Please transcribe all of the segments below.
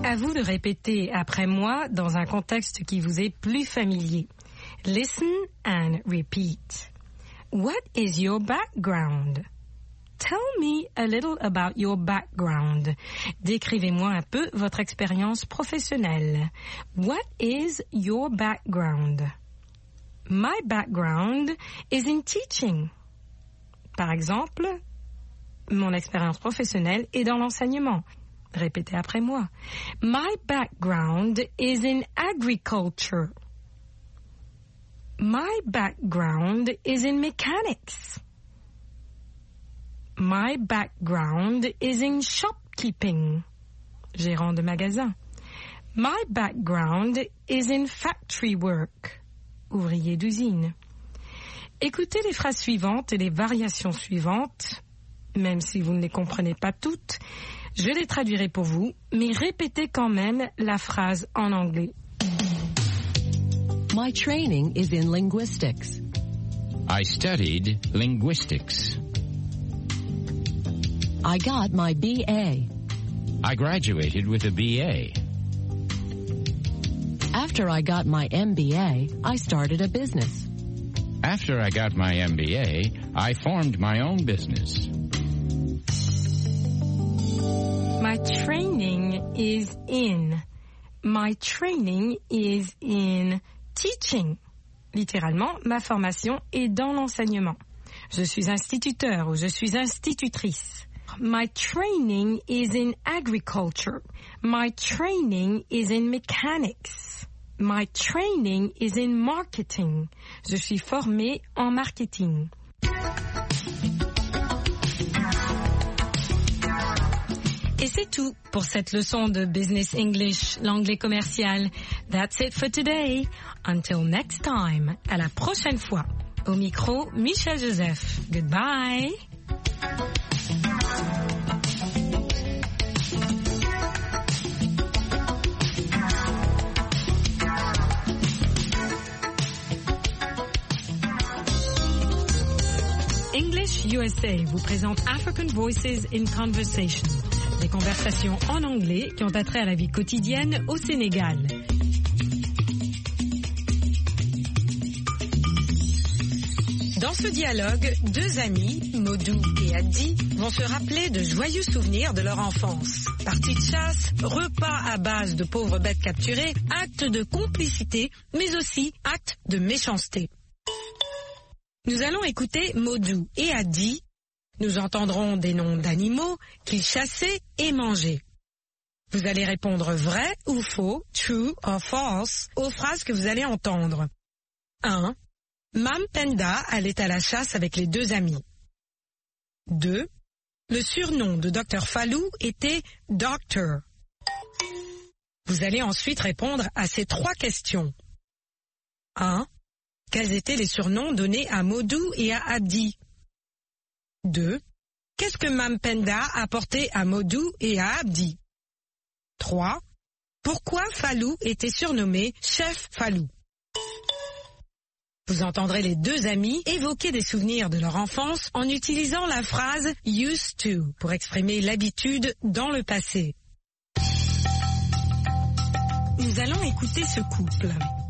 À vous de répéter après moi dans un contexte qui vous est plus familier. Listen and repeat. What is your background? Tell me a little about your background. Décrivez-moi un peu votre expérience professionnelle. What is your background? My background is in teaching. Par exemple, mon expérience professionnelle est dans l'enseignement. Répétez après moi. My background is in agriculture. My background is in mechanics. My background is in shopkeeping. Gérant de magasin. My background is in factory work. Ouvrier d'usine. Écoutez les phrases suivantes et les variations suivantes, même si vous ne les comprenez pas toutes. Je les traduirai pour vous, mais répétez quand même la phrase en anglais. My training is in linguistics. I studied linguistics. I got my BA. I graduated with a BA. After I got my MBA, I started a business. After I got my MBA, I formed my own business. My training is in. My training is in teaching. Littéralement, ma formation est dans l'enseignement. Je suis instituteur ou je suis institutrice. My training is in agriculture. My training is in mechanics. My training is in marketing. Je suis formée en marketing. Et c'est tout pour cette leçon de Business English, l'anglais commercial. That's it for today. Until next time. À la prochaine fois. Au micro, Michel Joseph. Goodbye. English USA vous présente African Voices in Conversation, des conversations en anglais qui ont attrait à la vie quotidienne au Sénégal. Dans ce dialogue, deux amis, Modou et Addi, vont se rappeler de joyeux souvenirs de leur enfance. Parties de chasse, repas à base de pauvres bêtes capturées, actes de complicité, mais aussi actes de méchanceté. Nous allons écouter Modou et Addi. Nous entendrons des noms d'animaux qu'ils chassaient et mangeaient. Vous allez répondre vrai ou faux, true or false, aux phrases que vous allez entendre. 1. Mam Penda allait à la chasse avec les deux amis. 2. Le surnom de Dr Fallou était Doctor. Vous allez ensuite répondre à ces trois questions. 1. Quels étaient les surnoms donnés à Modou et à Addi? 2. Qu'est-ce que Mam Penda apportait à Modou et à Addi? 3. Pourquoi Fallou était surnommé Chef Fallou? Vous entendrez les deux amis évoquer des souvenirs de leur enfance en utilisant la phrase « used to » pour exprimer l'habitude dans le passé. Nous allons écouter ce couple.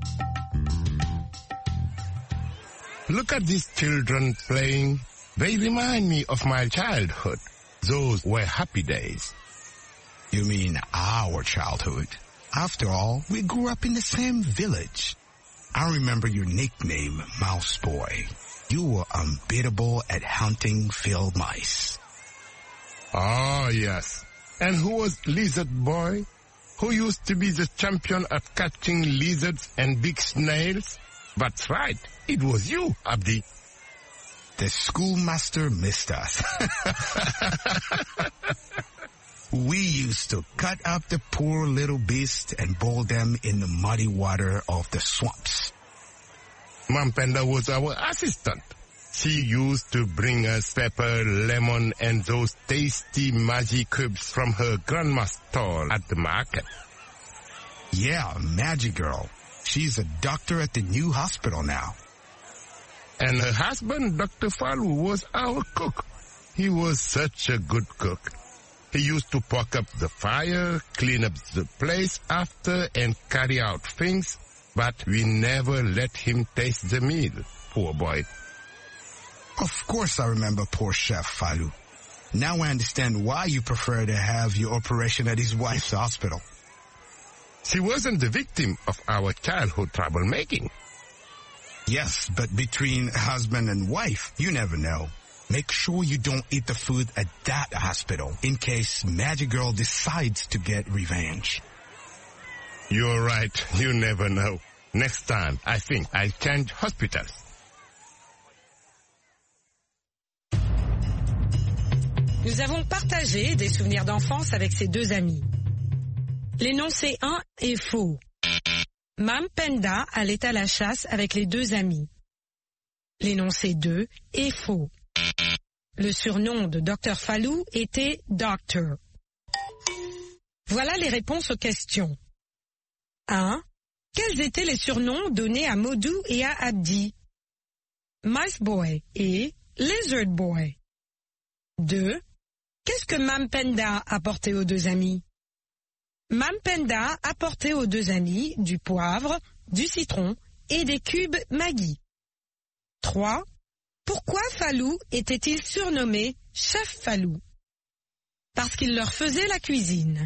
Look at these children playing. They remind me of my childhood. Those were happy days. You mean our childhood? After all, we grew up in the same village. I remember your nickname, Mouse Boy. You were unbeatable at hunting field mice. Oh, yes. And who was Lizard Boy? Who used to be the champion at catching lizards and big snails? That's right. It was you, Abdi. The schoolmaster missed us. We used to cut up the poor little beasts and boil them in the muddy water of the swamps. Mam Penda was our assistant. She used to bring us pepper, lemon, and those tasty magic cubes from her grandma's stall at the market. Yeah, Magic Girl. She's a doctor at the new hospital now. And her husband, Dr. Fallou, was our cook. He was such a good cook. He used to poke up the fire, clean up the place after, and carry out things, but we never let him taste the meal, poor boy. Of course I remember poor Chef Fallou. Now I understand why you prefer to have your operation at his wife's hospital. She wasn't the victim of our childhood troublemaking. Yes, but between husband and wife, you never know. Make sure you don't eat the food at that hospital in case Magic Girl decides to get revenge. You're right. You never know. Next time, I think I'll change hospitals. Nous avons partagé des souvenirs d'enfance avec ces deux amis. L'énoncé 1 est faux. Mam Penda allait à la chasse avec les deux amis. L'énoncé 2 est faux. Le surnom de Dr Fallou était Doctor. Voilà les réponses aux questions. 1. Quels étaient les surnoms donnés à Modou et à Abdi? Mice Boy et Lizard Boy. 2. Qu'est-ce que Mam Penda apportait aux deux amis? Mam Penda apportait aux deux amis du poivre, du citron et des cubes Maggi. 3. Pourquoi Fallou était-il surnommé Chef Fallou? Parce qu'il leur faisait la cuisine.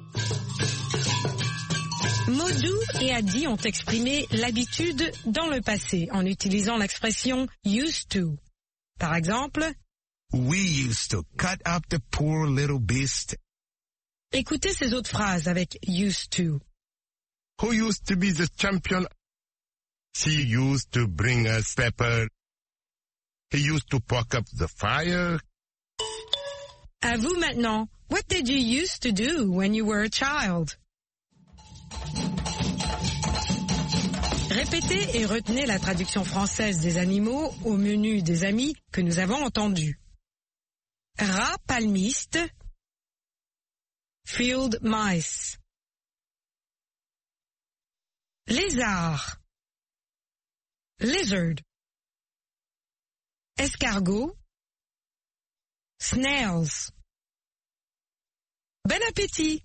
Modou et Adi ont exprimé l'habitude dans le passé en utilisant l'expression used to. Par exemple, We used to cut up the poor little beast. Écoutez ces autres phrases avec used to. Who used to be the champion? She used to bring us pepper. He used to poke up the fire. À vous maintenant. What did you used to do when you were a child? Répétez et retenez la traduction française des animaux au menu des amis que nous avons entendus. Rat palmiste, field mice. Lézard, lizard. Escargot, snails. Bon appétit!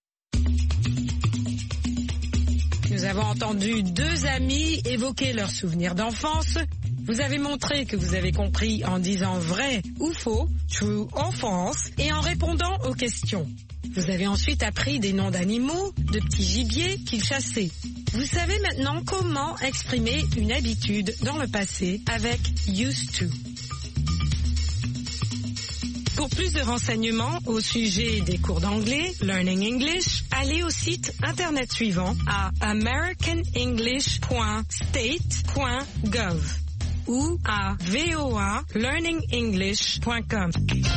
Nous avons entendu deux amis évoquer leurs souvenirs d'enfance. Vous avez montré que vous avez compris en disant vrai ou faux, true or false, et en répondant aux questions. Vous avez ensuite appris des noms d'animaux, de petits gibiers qu'ils chassaient. Vous savez maintenant comment exprimer une habitude dans le passé avec used to. Pour plus de renseignements au sujet des cours d'anglais, Learning English, allez au site internet suivant à americanenglish.state.gov ou à voalearningenglish.com.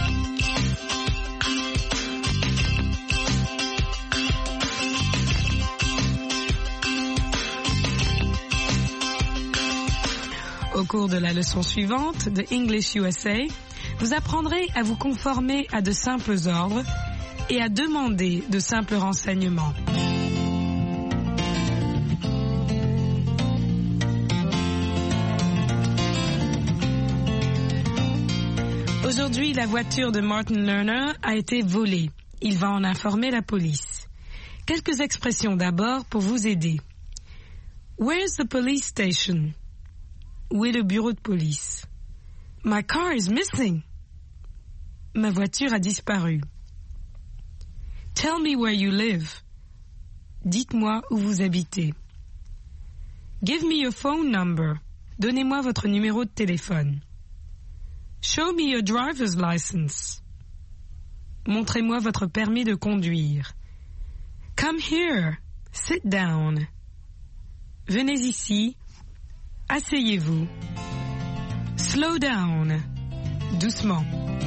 Au cours de la leçon suivante de English USA, vous apprendrez à vous conformer à de simples ordres et à demander de simples renseignements. Aujourd'hui, la voiture de Martin Lerner a été volée. Il va en informer la police. Quelques expressions d'abord pour vous aider. Where's the police station? Où est le bureau de police? My car is missing. Ma voiture a disparu. Tell me where you live. Dites-moi où vous habitez. Give me your phone number. Donnez-moi votre numéro de téléphone. Show me your driver's license. Montrez-moi votre permis de conduire. Come here. Sit down. Venez ici. Asseyez-vous. Slow down. Doucement.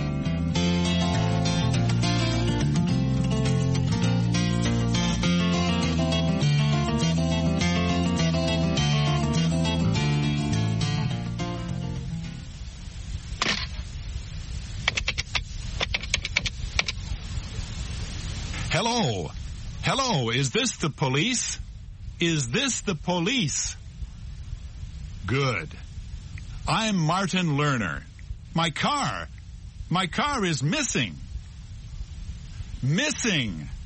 Hello. Hello, is this the police? Is this the police? Good. I'm Martin Lerner. My car is missing. Missing.